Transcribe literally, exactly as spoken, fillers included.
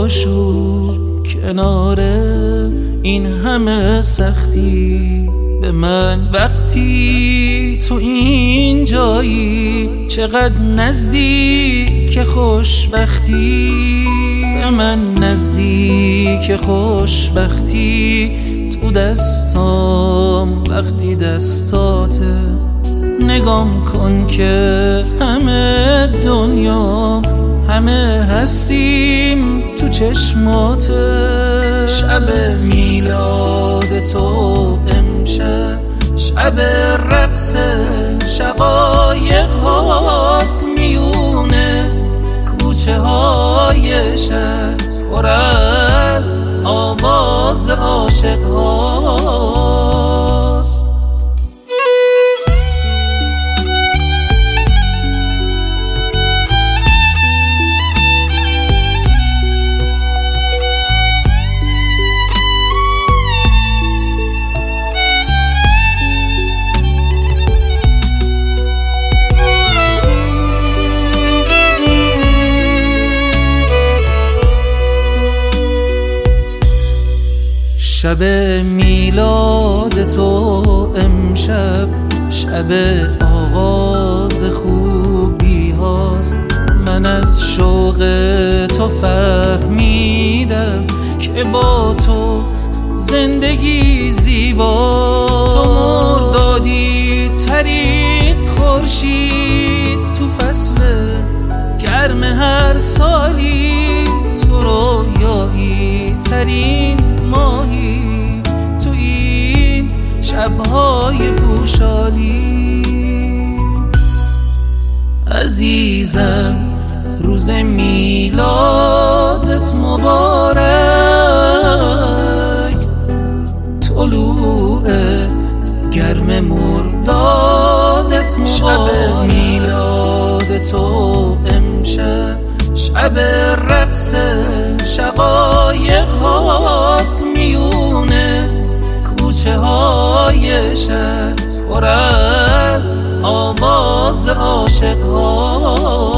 آشوب کنار این همه سختی به من وقتی تو این جایی چقدر نزدیک خوشبختی به من نزدیک خوشبختی تو دستام وقتی دستاته نگام کن که همه دنیا همه هستیم تو چشمات شب میلاد تو امشب شب رقص شقایق هاست میونه کوچه های شهر پر از آواز عاشق هاست شب میلاد تو امشب شب آغاز خوبی هاست من از شوق تو فهمیدم که با تو زندگی زیبا تو مردادی ترین خورشید تو فصل گرم هر سالی تو رویایی ترین ماهی تو این شبهای پوشالی عزیزم روز میلادت مبارک طلوع گرم مردادت مبارک شب میلاد تو امشب شب رقص شقایق هاست میونه کوچه های شهر پر از آواز عاشق ها